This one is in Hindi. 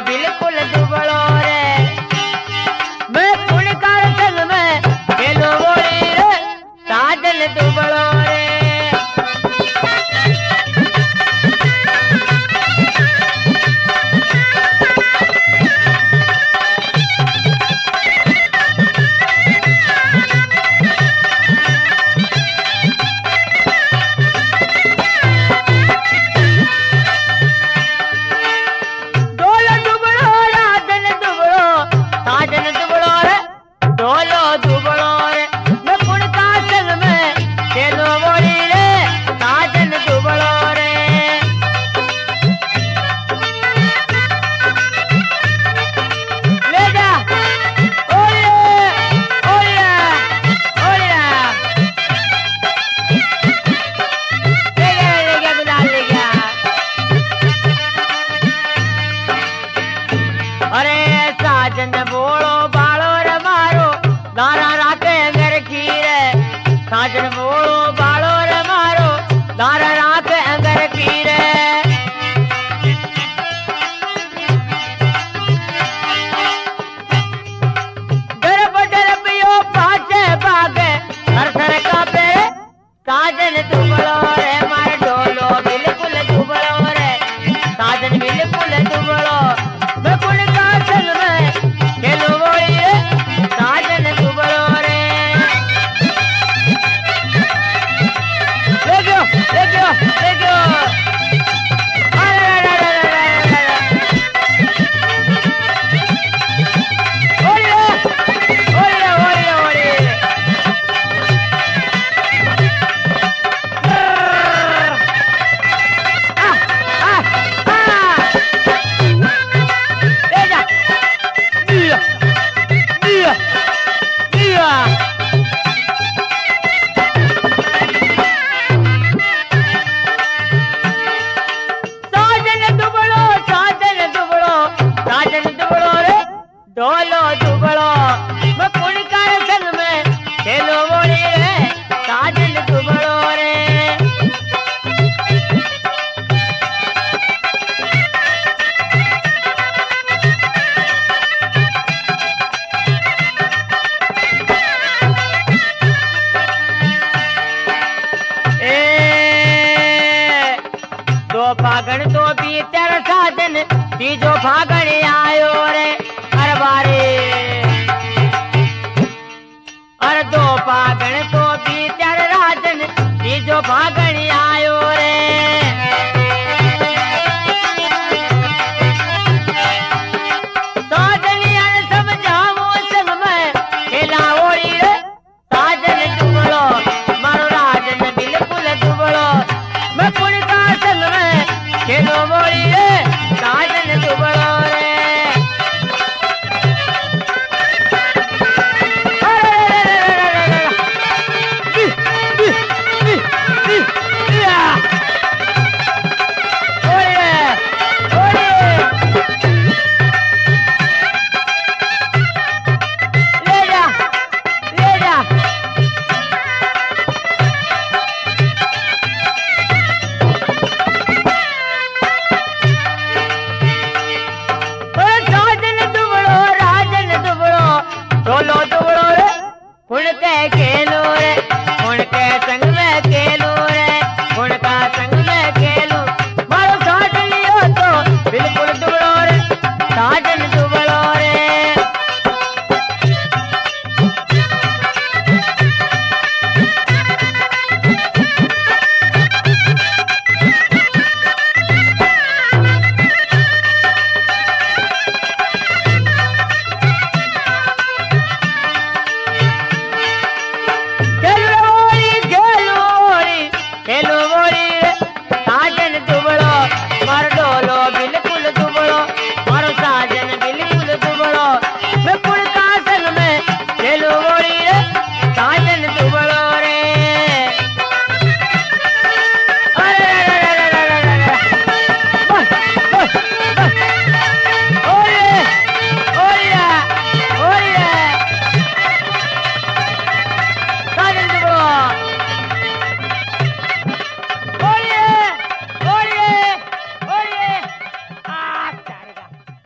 बिल्कुल दुबड़ो रे मैं कुणकार संग में खेलो बोली रे साजन दुबड़ो रे साजन बोलो बालो रे मारो दारा रात अंगर की रे डर पियो पाचे भागे हर सर का पे साजन दुबड़ो रे मार डोलो बिल्कुल दुबड़ो रे साजन बिल्कुल दुबड़ो मैं कुण का संग में खेलो बोली रे साजन दुबड़ो रे देखो डोलो दुबड़ो मैं कुणकार संग में खेलो बोली रे साजन दुबड़ो रे ए दो फागण तो बीतर साजन तीजो फागण आयो रे अरे दो फागण तो बीतर राजन तीजो फागण आयो रे साजनिया ने समझावो संग में खेला ओड़ी रे साजन दुबड़ो मारो राजन बिल्कुल दुबड़ो मैं कुणका संग में खेलो बोली रे साजन दुबड़ो रे डोलो दुबड़ो रे कुणके खेलो रे कुणके संग में खेलो रे कुणका संग में खेलो मारो साथ लियो तो बिल्कुल दुबड़ो रे साथ